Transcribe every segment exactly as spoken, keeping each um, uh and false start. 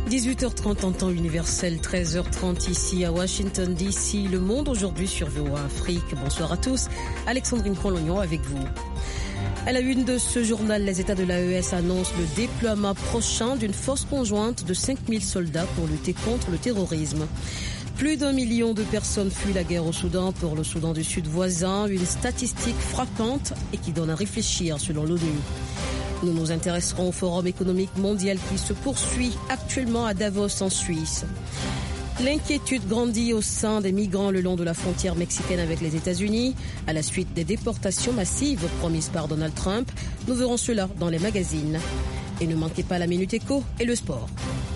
dix-huit heures trente en temps universel, treize heures trente ici à Washington D C. Le Monde aujourd'hui sur V O A Afrique. Bonsoir à tous. Alexandrine Colognon avec vous. À la une de ce journal, les États de l'A E S annoncent le déploiement prochain d'une force conjointe de cinq mille soldats pour lutter contre le terrorisme. Plus d'un million de personnes fuient la guerre au Soudan pour le Soudan du Sud voisin, une statistique frappante et qui donne à réfléchir selon l'ONU. Nous nous intéresserons au Forum économique mondial qui se poursuit actuellement à Davos en Suisse. L'inquiétude grandit au sein des migrants le long de la frontière mexicaine avec les États-Unis à la suite des déportations massives promises par Donald Trump. Nous verrons cela dans les magazines. Et ne manquez pas la Minute Éco et le sport.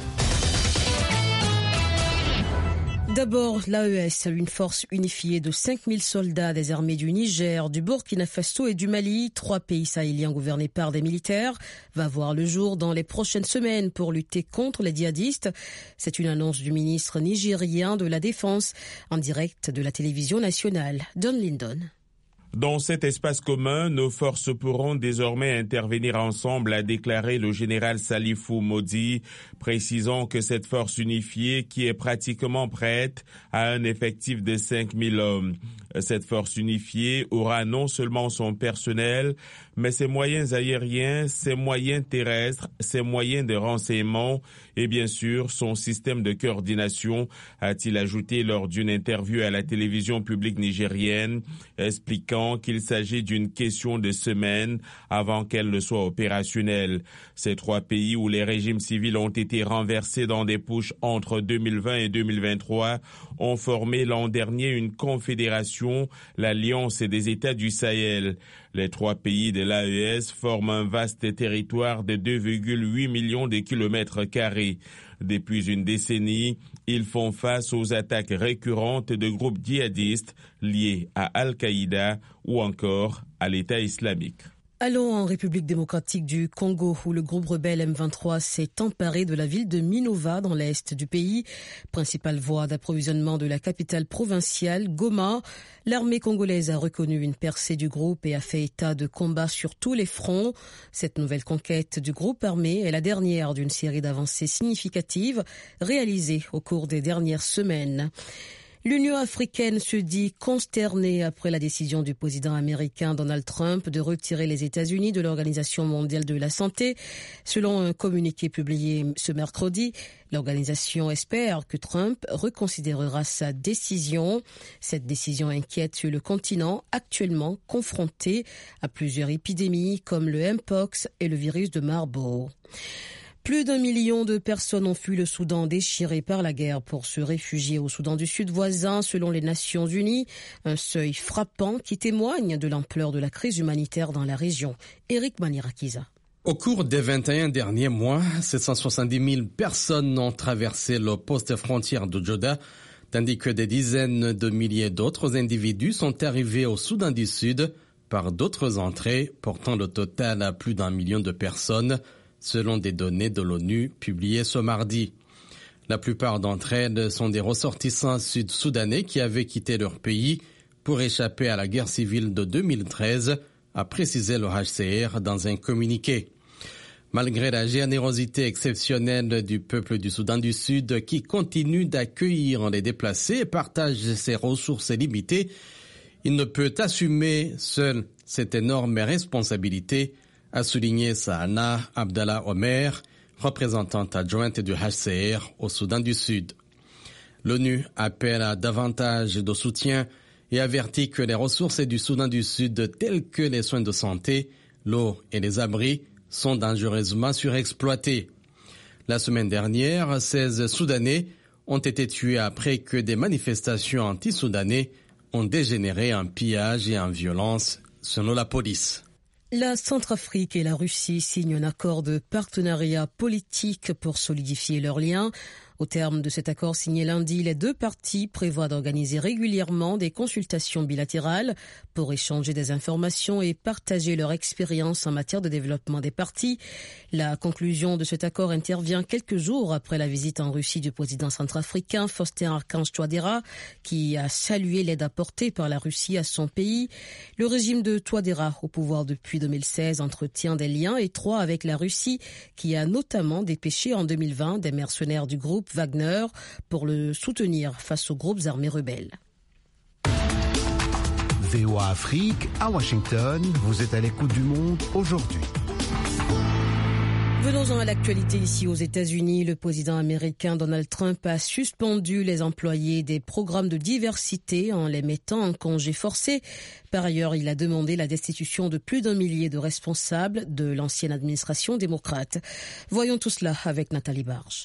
D'abord, l'A E S, une force unifiée de cinq mille soldats des armées du Niger, du Burkina Faso et du Mali, trois pays sahéliens gouvernés par des militaires, va voir le jour dans les prochaines semaines pour lutter contre les djihadistes. C'est une annonce du ministre nigérien de la Défense en direct de la télévision nationale. Don Lindon. Dans cet espace commun, nos forces pourront désormais intervenir ensemble, a déclaré le général Salifou Modi, précisant que cette force unifiée, qui est pratiquement prête, a un effectif de cinq mille hommes. Cette force unifiée aura non seulement son personnel, mais ses moyens aériens, ses moyens terrestres, ses moyens de renseignement et bien sûr son système de coordination, a-t-il ajouté lors d'une interview à la télévision publique nigérienne, expliquant qu'il s'agit d'une question de semaines avant qu'elle ne soit opérationnelle. Ces trois pays où les régimes civils ont été renversés dans des putschs entre deux mille vingt et deux mille vingt-trois ont formé l'an dernier une confédération, l'Alliance des États du Sahel. Les trois pays de l'A E S forment un vaste territoire de deux virgule huit millions de kilomètres carrés. Depuis une décennie, ils font face aux attaques récurrentes de groupes djihadistes liés à Al-Qaïda ou encore à l'État islamique. Allons en République démocratique du Congo où le groupe rebelle M vingt-trois s'est emparé de la ville de Minova dans l'est du pays, principale voie d'approvisionnement de la capitale provinciale Goma. L'armée congolaise a reconnu une percée du groupe et a fait état de combats sur tous les fronts. Cette nouvelle conquête du groupe armé est la dernière d'une série d'avancées significatives réalisées au cours des dernières semaines. L'Union africaine se dit consternée après la décision du président américain Donald Trump de retirer les États-Unis de l'Organisation mondiale de la santé. Selon un communiqué publié ce mercredi, l'organisation espère que Trump reconsidérera sa décision. Cette décision inquiète sur le continent actuellement confronté à plusieurs épidémies comme le Mpox et le virus de Marburg. Plus d'un million de personnes ont fui le Soudan déchiré par la guerre pour se réfugier au Soudan du Sud voisin, selon les Nations Unies. Un seuil frappant qui témoigne de l'ampleur de la crise humanitaire dans la région. Eric Manirakiza. Au cours des vingt et un derniers mois, sept cent soixante-dix mille personnes ont traversé le poste frontière de Djoda, tandis que des dizaines de milliers d'autres individus sont arrivés au Soudan du Sud par d'autres entrées, portant le total à plus d'un million de personnes, selon des données de l'ONU publiées ce mardi. La plupart d'entre elles sont des ressortissants sud-soudanais qui avaient quitté leur pays pour échapper à la guerre civile de deux mille treize, a précisé le H C R dans un communiqué. Malgré la générosité exceptionnelle du peuple du Soudan du Sud qui continue d'accueillir les déplacés et partage ses ressources limitées, il ne peut assumer seul cette énorme responsabilité, a souligné Sahana Abdallah Omer, représentante adjointe du H C R au Soudan du Sud. L'ONU appelle à davantage de soutien et avertit que les ressources du Soudan du Sud, telles que les soins de santé, l'eau et les abris, sont dangereusement surexploités. La semaine dernière, seize Soudanais ont été tués après que des manifestations anti-soudanais ont dégénéré en pillage et en violence, selon la police. La Centrafrique et la Russie signent un accord de partenariat politique pour solidifier leurs liens. Au terme de cet accord signé lundi, les deux parties prévoient d'organiser régulièrement des consultations bilatérales pour échanger des informations et partager leur expérience en matière de développement des partis. La conclusion de cet accord intervient quelques jours après la visite en Russie du président centrafricain Faustin Archange Touadéra, qui a salué l'aide apportée par la Russie à son pays. Le régime de Touadéra, au pouvoir depuis deux mille seize, entretient des liens étroits avec la Russie, qui a notamment dépêché en deux mille vingt des mercenaires du groupe Wagner pour le soutenir face aux groupes armés rebelles. V O A Afrique, à Washington, vous êtes à l'écoute du monde aujourd'hui. Venons-en à l'actualité ici aux États-Unis. Le président américain Donald Trump a suspendu les employés des programmes de diversité en les mettant en congé forcé. Par ailleurs, il a demandé la destitution de plus d'un millier de responsables de l'ancienne administration démocrate. Voyons tout cela avec Nathalie Barge.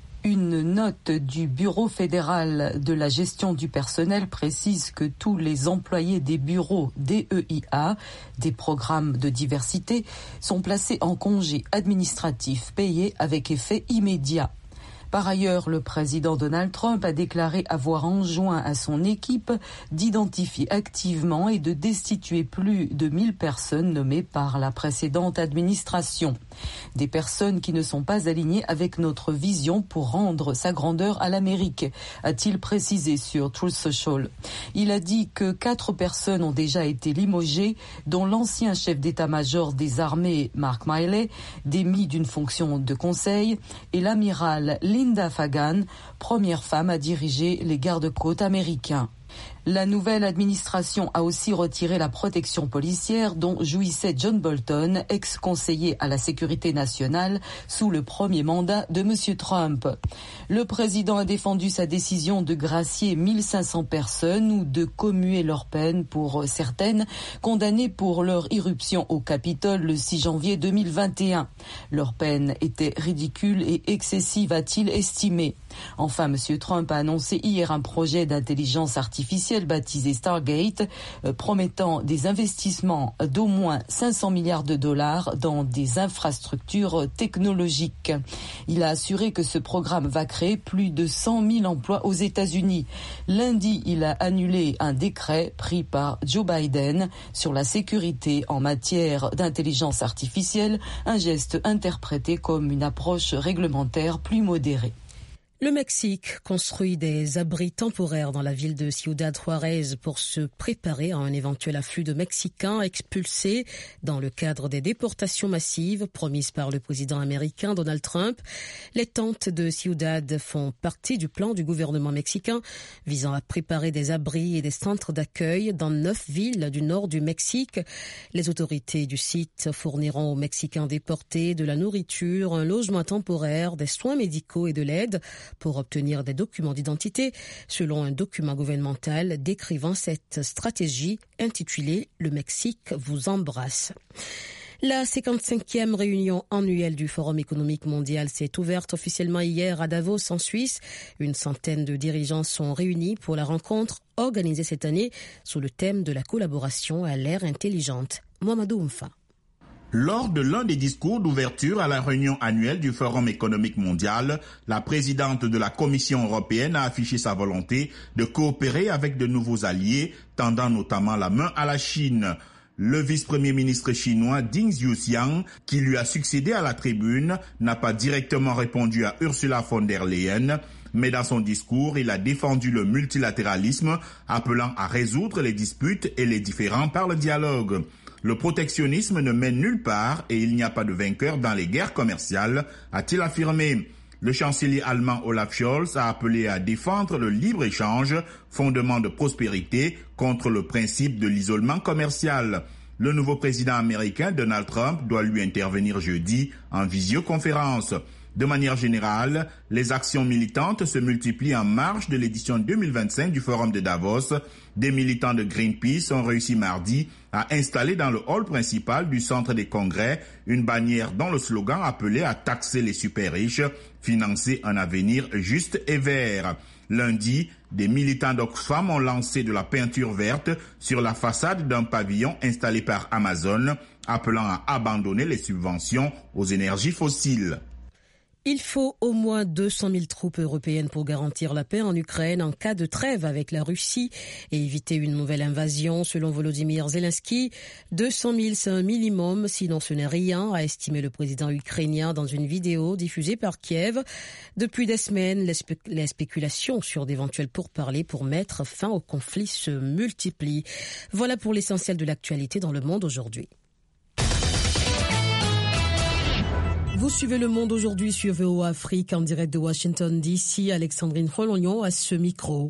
Une note du Bureau fédéral de la gestion du personnel précise que tous les employés des bureaux D E I A, des programmes de diversité, sont placés en congé administratif payé avec effet immédiat. Par ailleurs, le président Donald Trump a déclaré avoir enjoint à son équipe d'identifier activement et de destituer plus de mille personnes nommées par la précédente administration. Des personnes qui ne sont pas alignées avec notre vision pour rendre sa grandeur à l'Amérique, a-t-il précisé sur Truth Social. Il a dit que quatre personnes ont déjà été limogées, dont l'ancien chef d'état-major des armées, Mark Milley, démis d'une fonction de conseil, et l'amiral Linda Fagan, première femme à diriger les gardes-côtes américains. La nouvelle administration a aussi retiré la protection policière dont jouissait John Bolton, ex-conseiller à la sécurité nationale, sous le premier mandat de M. Trump. Le président a défendu sa décision de gracier mille cinq cents personnes ou de commuer leur peine pour certaines, condamnées pour leur irruption au Capitole le six janvier deux mille vingt et un. Leur peine était ridicule et excessive, a-t-il estimé. Enfin, M. Trump a annoncé hier un projet d'intelligence artificielle baptisé Stargate, euh, promettant des investissements d'au moins cinq cents milliards de dollars dans des infrastructures technologiques. Il a assuré que ce programme va créer plus de cent mille emplois aux États-Unis. Lundi, il a annulé un décret pris par Joe Biden sur la sécurité en matière d'intelligence artificielle, un geste interprété comme une approche réglementaire plus modérée. Le Mexique construit des abris temporaires dans la ville de Ciudad Juárez pour se préparer à un éventuel afflux de Mexicains expulsés dans le cadre des déportations massives promises par le président américain Donald Trump. Les tentes de Ciudad font partie du plan du gouvernement mexicain visant à préparer des abris et des centres d'accueil dans neuf villes du nord du Mexique. Les autorités du site fourniront aux Mexicains déportés de la nourriture, un logement temporaire, des soins médicaux et de l'aide pour obtenir des documents d'identité, selon un document gouvernemental décrivant cette stratégie intitulée « Le Mexique vous embrasse ». La cinquante-cinquième réunion annuelle du Forum économique mondial s'est ouverte officiellement hier à Davos, en Suisse. Une centaine de dirigeants sont réunis pour la rencontre organisée cette année sous le thème de la collaboration à l'ère intelligente. Mohamedou Oumfa. Lors de l'un des discours d'ouverture à la réunion annuelle du Forum économique mondial, la présidente de la Commission européenne a affiché sa volonté de coopérer avec de nouveaux alliés, tendant notamment la main à la Chine. Le vice-premier ministre chinois Ding Xiuxiang, qui lui a succédé à la tribune, n'a pas directement répondu à Ursula von der Leyen, mais dans son discours, il a défendu le multilatéralisme, appelant à résoudre les disputes et les différends par le dialogue. Le protectionnisme ne mène nulle part et il n'y a pas de vainqueur dans les guerres commerciales, a-t-il affirmé. Le chancelier allemand Olaf Scholz a appelé à défendre le libre-échange, fondement de prospérité, contre le principe de l'isolement commercial. Le nouveau président américain Donald Trump doit lui intervenir jeudi en visioconférence. De manière générale, les actions militantes se multiplient en marge de l'édition deux mille vingt-cinq du Forum de Davos. Des militants de Greenpeace ont réussi mardi à installer dans le hall principal du centre des congrès une bannière dont le slogan appelait à taxer les super riches, financer un avenir juste et vert. Lundi, des militants d'Oxfam ont lancé de la peinture verte sur la façade d'un pavillon installé par Amazon, appelant à abandonner les subventions aux énergies fossiles. Il faut au moins deux cent mille troupes européennes pour garantir la paix en Ukraine en cas de trêve avec la Russie et éviter une nouvelle invasion, selon Volodymyr Zelensky. deux cent mille, c'est un minimum, sinon ce n'est rien, a estimé le président ukrainien dans une vidéo diffusée par Kiev. Depuis des semaines, les, spé- les spéculations sur d'éventuels pourparlers pour mettre fin au conflit se multiplient. Voilà pour l'essentiel de l'actualité dans le monde aujourd'hui. Vous suivez Le Monde aujourd'hui sur V O A Afrique en direct de Washington D C. Alexandrine Rolognon à ce micro.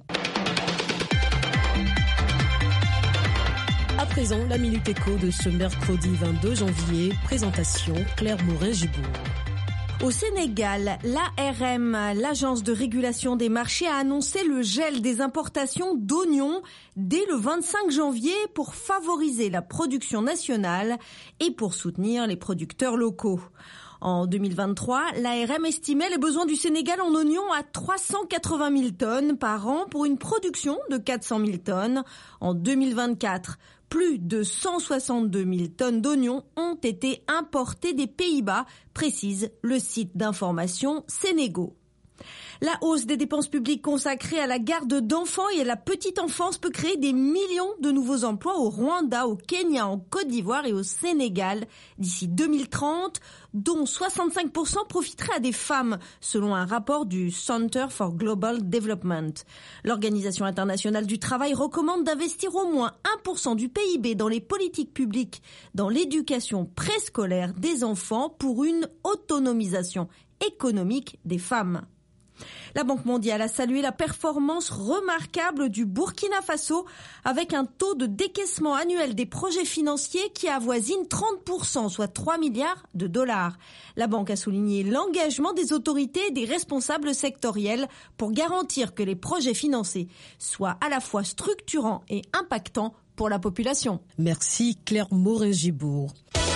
À présent, la Minute Éco de ce mercredi vingt-deux janvier. Présentation Claire Morin-Gibourg. Au Sénégal, l'A R M, l'Agence de régulation des marchés, a annoncé le gel des importations d'oignons dès le vingt-cinq janvier pour favoriser la production nationale et pour soutenir les producteurs locaux. En deux mille vingt-trois, l'A R M estimait les besoins du Sénégal en oignons à trois cent quatre-vingt mille tonnes par an pour une production de quatre cent mille tonnes. En deux mille vingt-quatre, plus de cent soixante-deux mille tonnes d'oignons ont été importées des Pays-Bas, précise le site d'information Sénégo. La hausse des dépenses publiques consacrées à la garde d'enfants et à la petite enfance peut créer des millions de nouveaux emplois au Rwanda, au Kenya, en Côte d'Ivoire et au Sénégal d'ici deux mille trente, dont soixante-cinq pour cent profiteraient à des femmes, selon un rapport du Center for Global Development. L'Organisation internationale du travail recommande d'investir au moins un pour cent du P I B dans les politiques publiques, dans l'éducation préscolaire des enfants pour une autonomisation économique des femmes. La Banque mondiale a salué la performance remarquable du Burkina Faso avec un taux de décaissement annuel des projets financiers qui avoisine trente pour cent, soit trois milliards de dollars. La banque a souligné l'engagement des autorités et des responsables sectoriels pour garantir que les projets financés soient à la fois structurants et impactants pour la population. Merci Claire Morin-Gibourg.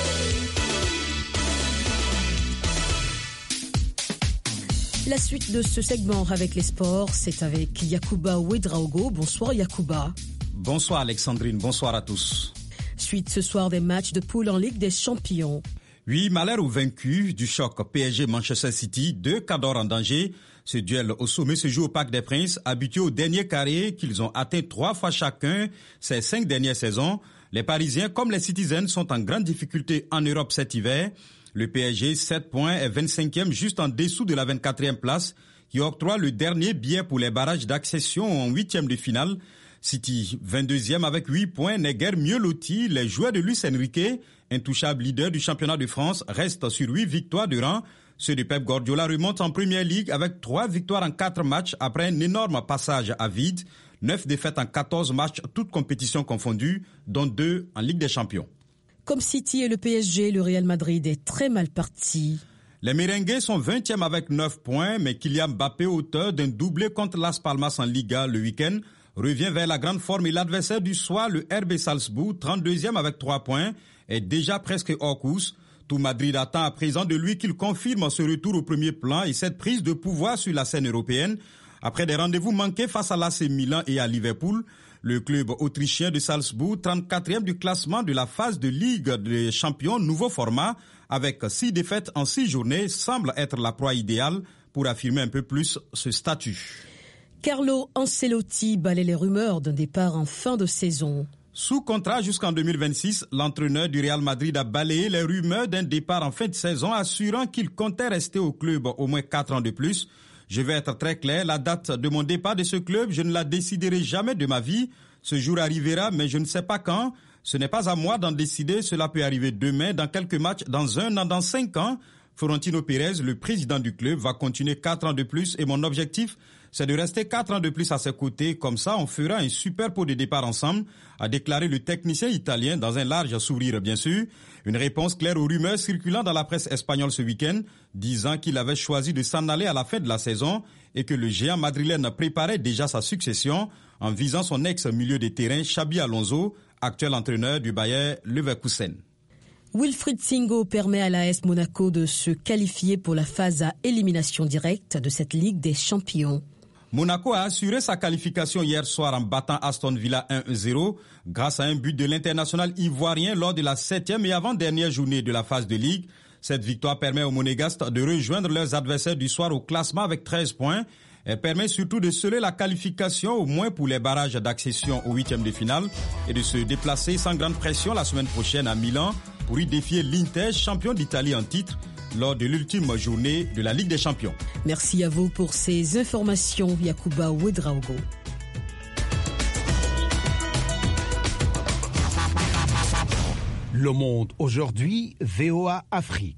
La suite de ce segment avec les sports, c'est avec Yacouba Ouedraogo. Bonsoir Yacouba. Bonsoir Alexandrine, bonsoir à tous. Suite ce soir des matchs de poule en Ligue des Champions. Oui, malheur aux vaincus du choc P S G Manchester City, deux cadors en danger. Ce duel au sommet se joue au Parc des Princes, habitués au dernier carré qu'ils ont atteint trois fois chacun ces cinq dernières saisons. Les Parisiens, comme les Citizens, sont en grande difficulté en Europe cet hiver. Le P S G, sept points, est vingt-cinquième, juste en dessous de la vingt-quatrième place, qui octroie le dernier billet pour les barrages d'accession en huitième de finale. City, vingt-deuxième avec huit points, n'est guère mieux loti. Les joueurs de Luis Enrique, intouchable leader du championnat de France, restent sur huit victoires de rang. Ceux de Pep Guardiola remontent en Première Ligue avec trois victoires en quatre matchs après un énorme passage à vide. neuf défaites en quatorze matchs, toutes compétitions confondues, dont deux en Ligue des Champions. Comme City et le P S G, le Real Madrid est très mal parti. Les Merengues sont vingtième avec neuf points, mais Kylian Mbappé, auteur d'un doublé contre Las Palmas en Liga le week-end, revient vers la grande forme et l'adversaire du soir, le R B Salzbourg, trente-deuxième avec trois points, est déjà presque hors course. Tout Madrid attend à présent de lui qu'il confirme ce retour au premier plan et cette prise de pouvoir sur la scène européenne. Après des rendez-vous manqués face à l'A C Milan et à Liverpool, le club autrichien de Salzbourg, trente-quatrième du classement de la phase de Ligue des Champions, nouveau format, avec six défaites en six journées, semble être la proie idéale pour affirmer un peu plus ce statut. Carlo Ancelotti balaie les rumeurs d'un départ en fin de saison. Sous contrat jusqu'en deux mille vingt-six, l'entraîneur du Real Madrid a balayé les rumeurs d'un départ en fin de saison, assurant qu'il comptait rester au club au moins quatre ans de plus. Je vais être très clair, la date de mon départ de ce club, je ne la déciderai jamais de ma vie. Ce jour arrivera, mais je ne sais pas quand. Ce n'est pas à moi d'en décider, cela peut arriver demain, dans quelques matchs, dans un an, dans cinq ans. Florentino Pérez, le président du club, va continuer quatre ans de plus et mon objectif, c'est de rester quatre ans de plus à ses côtés. Comme ça, on fera un super pot de départ ensemble, a déclaré le technicien italien dans un large sourire, bien sûr. Une réponse claire aux rumeurs circulant dans la presse espagnole ce week-end, disant qu'il avait choisi de s'en aller à la fin de la saison et que le géant madrilène préparait déjà sa succession en visant son ex-milieu de terrain, Xabi Alonso, actuel entraîneur du Bayer Leverkusen. Wilfried Singo permet à l'A S Monaco de se qualifier pour la phase à élimination directe de cette Ligue des Champions. Monaco a assuré sa qualification hier soir en battant Aston Villa un à zéro grâce à un but de l'international ivoirien lors de la septième et avant-dernière journée de la phase de Ligue. Cette victoire permet aux Monégasques de rejoindre leurs adversaires du soir au classement avec treize points. Elle permet surtout de sceller la qualification au moins pour les barrages d'accession au huitième de finale et de se déplacer sans grande pression la semaine prochaine à Milan pour y défier l'Inter, champion d'Italie en titre, lors de l'ultime journée de la Ligue des Champions. Merci à vous pour ces informations, Yacouba Ouedraogo. Le Monde aujourd'hui, V O A Afrique.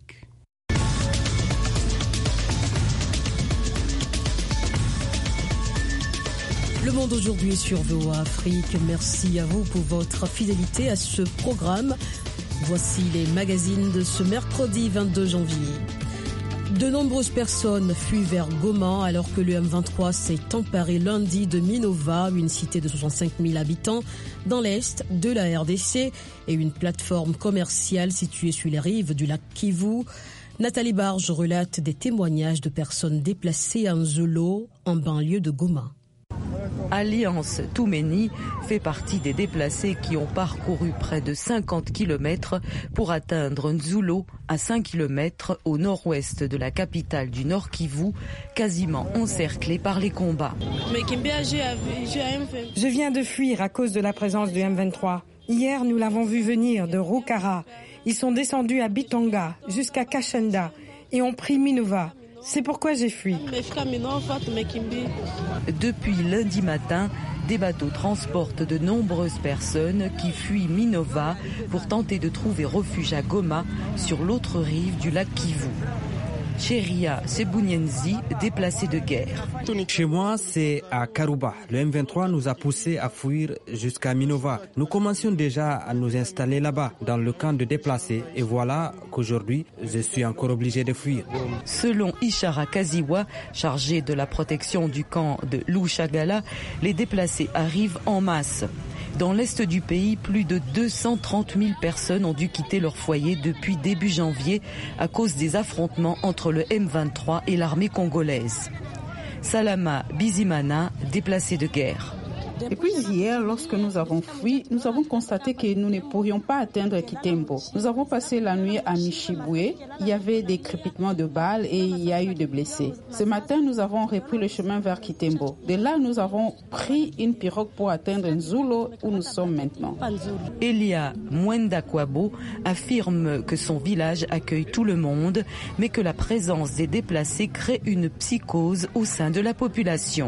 Le Monde aujourd'hui sur V O A Afrique. Merci à vous pour votre fidélité à ce programme. Voici les magazines de ce mercredi vingt-deux janvier. De nombreuses personnes fuient vers Goma alors que le M vingt-trois s'est emparé lundi de Minova, une cité de soixante-cinq mille habitants dans l'est de la R D C et une plateforme commerciale située sur les rives du lac Kivu. Nathalie Barge relate des témoignages de personnes déplacées à Nzulo, en banlieue de Goma. Alliance Toumeni fait partie des déplacés qui ont parcouru près de cinquante kilomètres pour atteindre Nzulo, à cinq kilomètres au nord-ouest de la capitale du Nord Kivu, quasiment encerclée par les combats. Je viens de fuir à cause de la présence du M vingt-trois. Hier, nous l'avons vu venir de Rukara. Ils sont descendus à Bitonga jusqu'à Kashenda et ont pris Minova. C'est pourquoi j'ai fui. Depuis lundi matin, des bateaux transportent de nombreuses personnes qui fuient Minova pour tenter de trouver refuge à Goma, sur l'autre rive du lac Kivu. Cheria Sebunyenzi, déplacé de guerre. Chez moi, c'est à Karuba. Le M vingt-trois nous a poussés à fuir jusqu'à Minova. Nous commencions déjà à nous installer là-bas, dans le camp de déplacés. Et voilà qu'aujourd'hui, je suis encore obligé de fuir. Selon Ishara Kaziwa, chargé de la protection du camp de Lushagala, les déplacés arrivent en masse. Dans l'est du pays, plus de deux cent trente mille personnes ont dû quitter leur foyer depuis début janvier à cause des affrontements entre le M vingt-trois et l'armée congolaise. Salama Bizimana, déplacé de guerre. Et puis hier, lorsque nous avons fui, nous avons constaté que nous ne pourrions pas atteindre Kitembo. Nous avons passé la nuit à Michiboué. Il y avait des crépitements de balles et il y a eu des blessés. Ce matin, nous avons repris le chemin vers Kitembo. De là, nous avons pris une pirogue pour atteindre Nzulo, où nous sommes maintenant. Elia Mwendakwabo affirme que son village accueille tout le monde, mais que la présence des déplacés crée une psychose au sein de la population.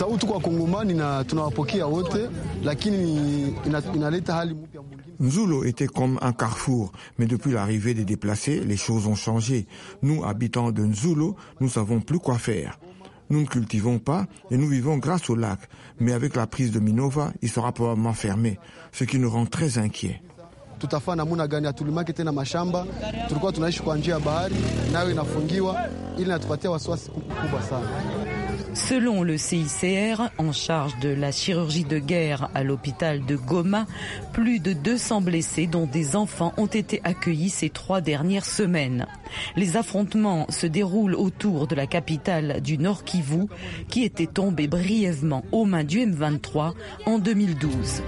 Nzulo était comme un carrefour, mais depuis l'arrivée des déplacés, les choses ont changé. Nous, habitants de Nzulo, nous savons plus quoi faire. Nous ne cultivons pas et nous vivons grâce au lac, mais avec la prise de Minova, il sera probablement fermé, ce qui nous rend très inquiets. Tutafanya namna gani? Hatulimaki tena mashamba, tulikuwa tunaishi kwa njia ya bahari, nayo inafungiwa, ili natupatia wasiwasi kubwa sana. Selon le C I C R, en charge de la chirurgie de guerre à l'hôpital de Goma, plus de deux cents blessés, dont des enfants, ont été accueillis ces trois dernières semaines. Les affrontements se déroulent autour de la capitale du Nord Kivu, qui était tombée brièvement aux mains du M vingt-trois en deux mille douze.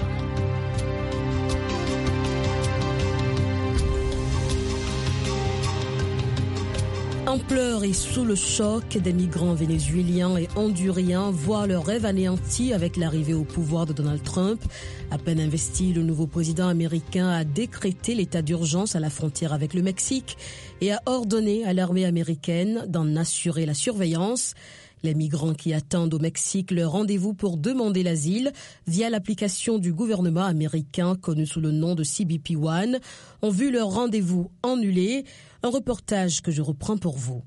En pleurs et sous le choc, des migrants vénézuéliens et honduriens voient leur rêve anéanti avec l'arrivée au pouvoir de Donald Trump. À peine investi, le nouveau président américain a décrété l'état d'urgence à la frontière avec le Mexique et a ordonné à l'armée américaine d'en assurer la surveillance. Les migrants qui attendent au Mexique leur rendez-vous pour demander l'asile via l'application du gouvernement américain connue sous le nom de C B P One ont vu leur rendez-vous annulé. Un reportage que je reprends pour vous.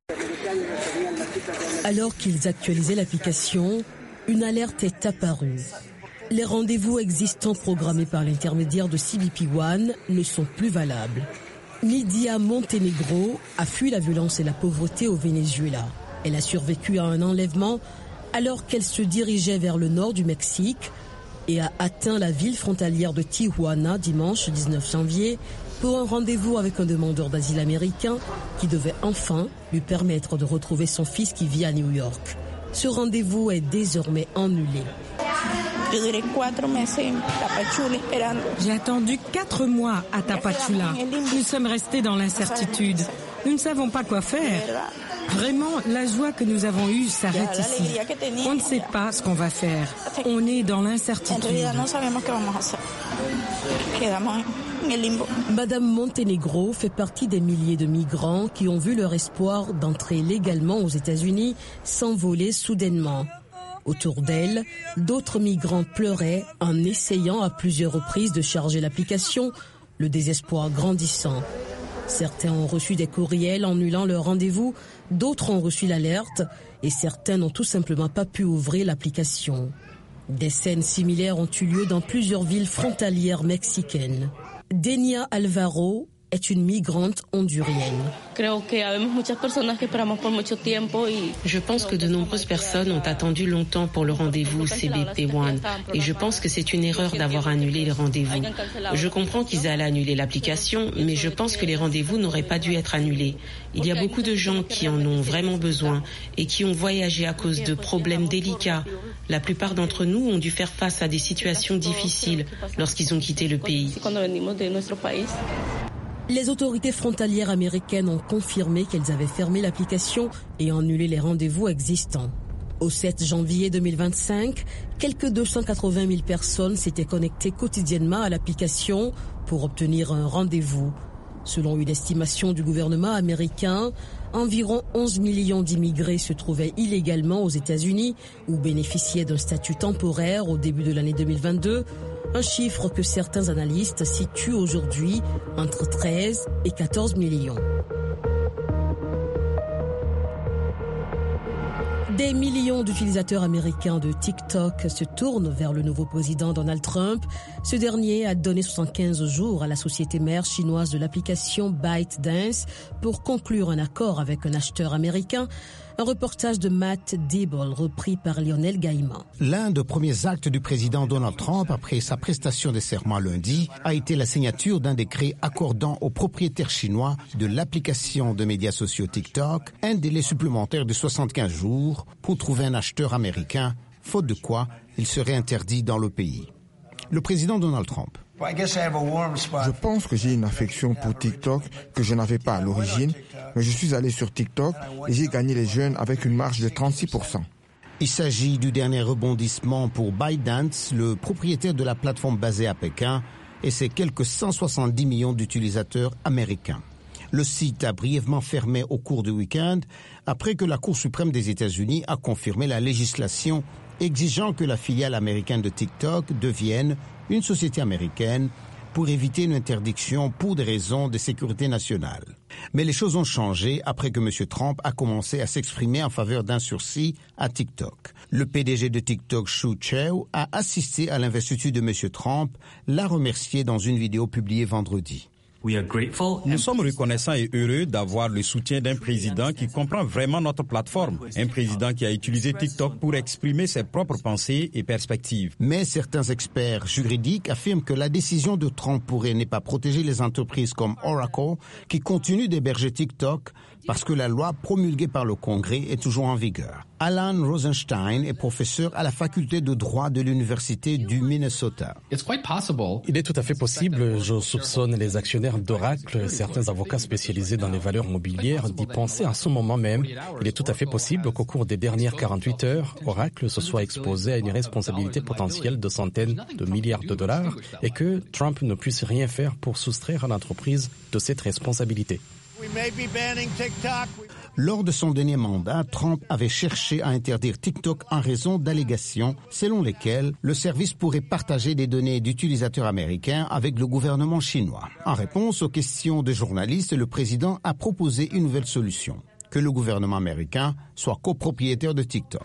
Alors qu'ils actualisaient l'application, une alerte est apparue. Les rendez-vous existants programmés par l'intermédiaire de C B P One ne sont plus valables. Nidia Montenegro a fui la violence et la pauvreté au Venezuela. Elle a survécu à un enlèvement alors qu'elle se dirigeait vers le nord du Mexique et a atteint la ville frontalière de Tijuana dimanche dix-neuf janvier pour un rendez-vous avec un demandeur d'asile américain qui devait enfin lui permettre de retrouver son fils qui vit à New York. Ce rendez-vous est désormais annulé. J'ai attendu quatre mois à Tapachula. Nous sommes restés dans l'incertitude. Nous ne savons pas quoi faire. Vraiment, la joie que nous avons eue s'arrête ici. On ne sait pas ce qu'on va faire. On est dans l'incertitude. Madame Montenegro fait partie des milliers de migrants qui ont vu leur espoir d'entrer légalement aux États-Unis s'envoler soudainement. Autour d'elle, d'autres migrants pleuraient en essayant à plusieurs reprises de charger l'application, le désespoir grandissant. Certains ont reçu des courriels annulant leur rendez-vous, d'autres ont reçu l'alerte et certains n'ont tout simplement pas pu ouvrir l'application. Des scènes similaires ont eu lieu dans plusieurs villes frontalières mexicaines. Denia Alvaro est une migrante hondurienne. Je pense que de nombreuses personnes ont attendu longtemps pour le rendez-vous C B P un et je pense que c'est une erreur d'avoir annulé les rendez-vous. Je comprends qu'ils allaient annuler l'application, mais je pense que les rendez-vous n'auraient pas dû être annulés. Il y a beaucoup de gens qui en ont vraiment besoin et qui ont voyagé à cause de problèmes délicats. La plupart d'entre nous ont dû faire face à des situations difficiles lorsqu'ils ont quitté le pays. Les autorités frontalières américaines ont confirmé qu'elles avaient fermé l'application et annulé les rendez-vous existants. Au sept janvier deux mille vingt-cinq, quelques deux cent quatre-vingt mille personnes s'étaient connectées quotidiennement à l'application pour obtenir un rendez-vous. Selon une estimation du gouvernement américain, environ onze millions d'immigrés se trouvaient illégalement aux États-Unis ou bénéficiaient d'un statut temporaire au début de l'année deux mille vingt-deux, un chiffre que certains analystes situent aujourd'hui entre treize et quatorze millions. Des millions d'utilisateurs américains de TikTok se tournent vers le nouveau président Donald Trump. Ce dernier a donné soixante-quinze jours à la société mère chinoise de l'application ByteDance pour conclure un accord avec un acheteur américain. Un reportage de Matt Dibble repris par Lionel Gaïman. L'un des premiers actes du président Donald Trump après sa prestation de serment lundi a été la signature d'un décret accordant aux propriétaires chinois de l'application de médias sociaux TikTok un délai supplémentaire de soixante-quinze jours pour trouver un acheteur américain, faute de quoi il serait interdit dans le pays. Le président Donald Trump. Je pense que j'ai une affection pour TikTok que je n'avais pas à l'origine, mais je suis allé sur TikTok et j'ai gagné les jeunes avec une marge de trente-six pour cent. Il s'agit du dernier rebondissement pour ByteDance, le propriétaire de la plateforme basée à Pékin, et ses quelques cent soixante-dix millions d'utilisateurs américains. Le site a brièvement fermé au cours du week-end après que la Cour suprême des États-Unis a confirmé la législation exigeant que la filiale américaine de TikTok devienne une société américaine pour éviter une interdiction pour des raisons de sécurité nationale. Mais les choses ont changé après que M. Trump a commencé à s'exprimer en faveur d'un sursis à TikTok. Le P D G de TikTok, Shou Chew, a assisté à l'investiture de M. Trump, l'a remercié dans une vidéo publiée vendredi. Nous sommes reconnaissants et heureux d'avoir le soutien d'un président qui comprend vraiment notre plateforme. Un président qui a utilisé TikTok pour exprimer ses propres pensées et perspectives. Mais certains experts juridiques affirment que la décision de Trump pourrait ne pas protéger les entreprises comme Oracle qui continuent d'héberger TikTok parce que la loi promulguée par le Congrès est toujours en vigueur. Alan Rosenstein est professeur à la faculté de droit de l'Université du Minnesota. Il est tout à fait possible, je soupçonne les actionnaires d'Oracle, certains avocats spécialisés dans les valeurs mobilières, d'y penser à ce moment même. Il est tout à fait possible qu'au cours des dernières quarante-huit heures, Oracle se soit exposé à une responsabilité potentielle de centaines de milliards de dollars et que Trump ne puisse rien faire pour soustraire l'entreprise de cette responsabilité. Lors de son dernier mandat, Trump avait cherché à interdire TikTok en raison d'allégations selon lesquelles le service pourrait partager des données d'utilisateurs américains avec le gouvernement chinois. En réponse aux questions des journalistes, le président a proposé une nouvelle solution, que le gouvernement américain soit copropriétaire de TikTok.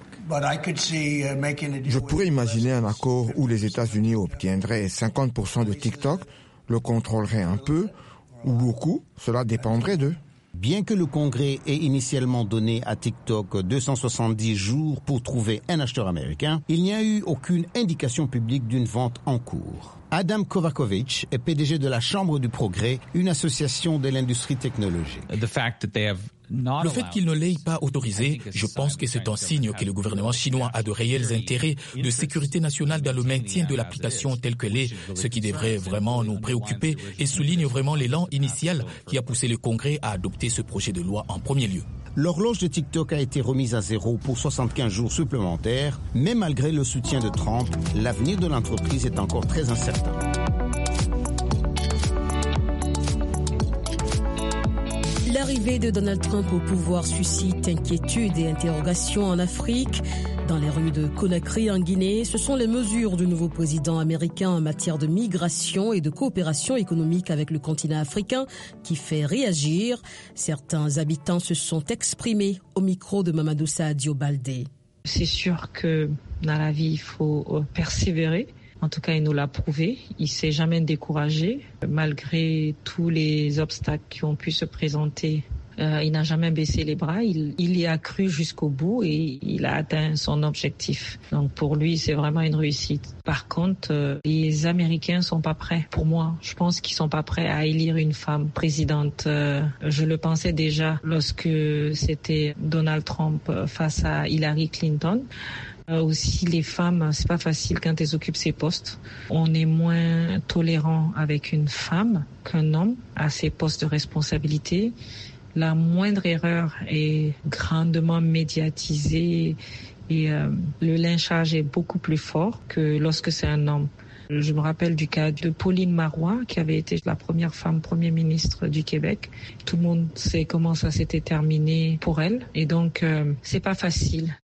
Je pourrais imaginer un accord où les États-Unis obtiendraient cinquante pour cent de TikTok, le contrôleraient un peu ou beaucoup, cela dépendrait d'eux. Bien que le Congrès ait initialement donné à TikTok deux cent soixante-dix jours pour trouver un acheteur américain, il n'y a eu aucune indication publique d'une vente en cours. Adam Kovakovic est P D G de la Chambre du Progrès, une association de l'industrie technologique. Le fait qu'ils ne l'aient pas autorisé, je pense que c'est un signe que le gouvernement chinois a de réels intérêts de sécurité nationale dans le maintien de l'application telle qu'elle est, ce qui devrait vraiment nous préoccuper et souligne vraiment l'élan initial qui a poussé le Congrès à adopter ce projet de loi en premier lieu. L'horloge de TikTok a été remise à zéro pour soixante-quinze jours supplémentaires, mais malgré le soutien de Trump, l'avenir de l'entreprise est encore très incertain. L'arrivée de Donald Trump au pouvoir suscite inquiétude et interrogations en Afrique. Dans les rues de Conakry en Guinée, ce sont les mesures du nouveau président américain en matière de migration et de coopération économique avec le continent africain qui fait réagir. Certains habitants se sont exprimés au micro de Mamadou Sadio Baldé. C'est sûr que dans la vie, il faut persévérer. En tout cas, il nous l'a prouvé. Il s'est jamais découragé. Malgré tous les obstacles qui ont pu se présenter, euh, il n'a jamais baissé les bras. Il, il y a cru jusqu'au bout et il a atteint son objectif. Donc pour lui, c'est vraiment une réussite. Par contre, euh, les Américains sont pas prêts. Pour moi, je pense qu'ils sont pas prêts à élire une femme présidente. Euh, je le pensais déjà lorsque c'était Donald Trump face à Hillary Clinton. Euh, aussi, les femmes, c'est pas facile quand elles occupent ces postes. On est moins tolérant avec une femme qu'un homme à ces postes de responsabilité. La moindre erreur est grandement médiatisée et euh, le lynchage est beaucoup plus fort que lorsque c'est un homme. Je me rappelle du cas de Pauline Marois, qui avait été la première femme Premier ministre du Québec. Tout le monde sait comment ça s'était terminé pour elle. Et donc, euh, c'est pas facile.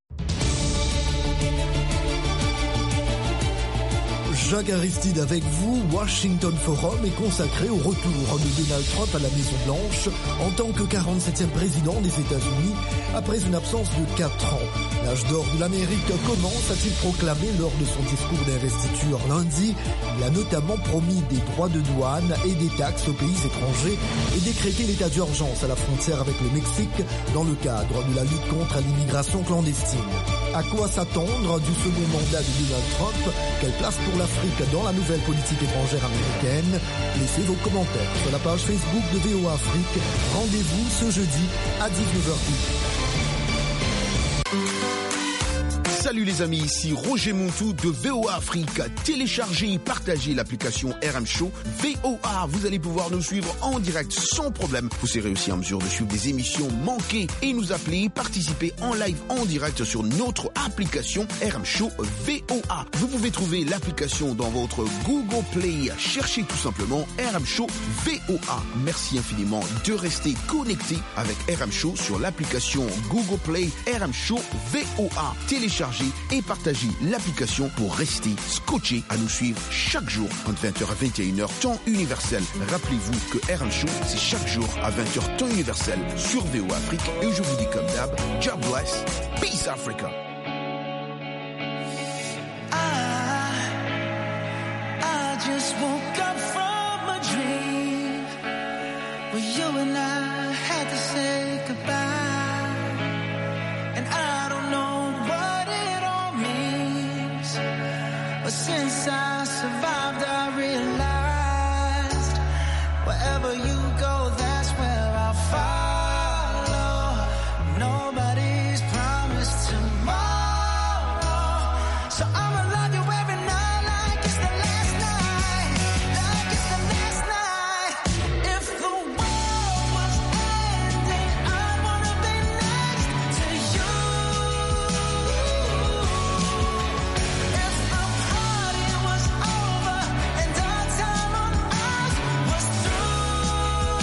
Jacques Aristide avec vous. Washington Forum est consacré au retour de Donald Trump à la Maison-Blanche en tant que quarante-septième président des États-Unis après une absence de quatre ans. L'âge d'or de l'Amérique commence, a-t-il proclamé lors de son discours d'investiture lundi. Il a notamment promis des droits de douane et des taxes aux pays étrangers et décrété l'état d'urgence à la frontière avec le Mexique dans le cadre de la lutte contre l'immigration clandestine. À quoi s'attendre du second mandat de Donald Trump? Quelle place pour l'Afrique dans la nouvelle politique étrangère américaine? Laissez vos commentaires sur la page Facebook de V O A Afrique. Rendez-vous ce jeudi à dix-neuf heures trente. Salut les amis, ici Roger Montou de V O A Afrique. Téléchargez et partagez l'application R M Show V O A. Vous allez pouvoir nous suivre en direct sans problème. Vous serez aussi en mesure de suivre des émissions manquées et nous appeler, participer en live en direct sur notre application R M Show V O A. Vous pouvez trouver l'application dans votre Google Play. Cherchez tout simplement R M Show V O A. Merci infiniment de rester connecté avec R M Show sur l'application Google Play R M Show V O A. Téléchargez et partagez l'application pour rester scotché à nous suivre chaque jour entre vingt heures à vingt et une heures temps universel. Rappelez-vous que R M Show, c'est chaque jour à vingt heures temps universel sur V O A Afrique. Et je vous dis comme d'hab, God bless, peace Africa. I, I just woke up from a dream where you and I had to say goodbye, and I don't know what it all means, but since I survived I realized wherever you go, that's where I'll follow. Nobody's promised tomorrow, so I'ma love you every night like it's the last night, like it's the last night. If the world was ending, I wanna be next to you. If the party was over and our time on earth was through,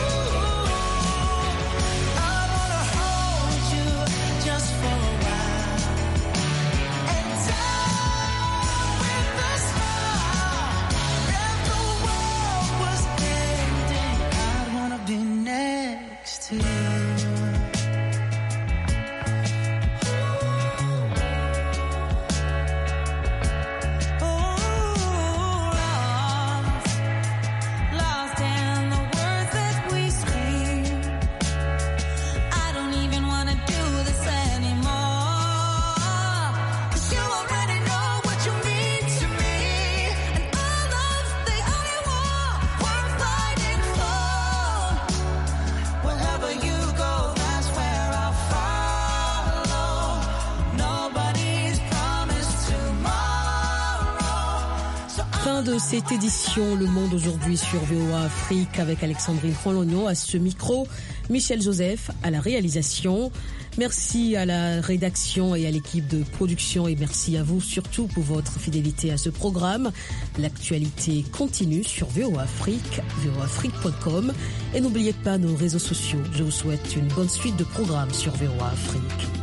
I wanna hold you just for a while and die with a smile. If the world was ending, I'd wanna be next to you. Lost in the words that we scream. I don't even wanna do this anymore, 'cause you already know what you mean to me, and all I de cette édition Le Monde aujourd'hui sur V O A Afrique avec Alexandrine Frologno à ce micro, Michel Joseph à la réalisation. Merci à la rédaction et à l'équipe de production et merci à vous surtout pour votre fidélité à ce programme. L'actualité continue sur V O A Afrique, v o afrique point com et n'oubliez pas nos réseaux sociaux. Je vous souhaite une bonne suite de programmes sur V O A Afrique.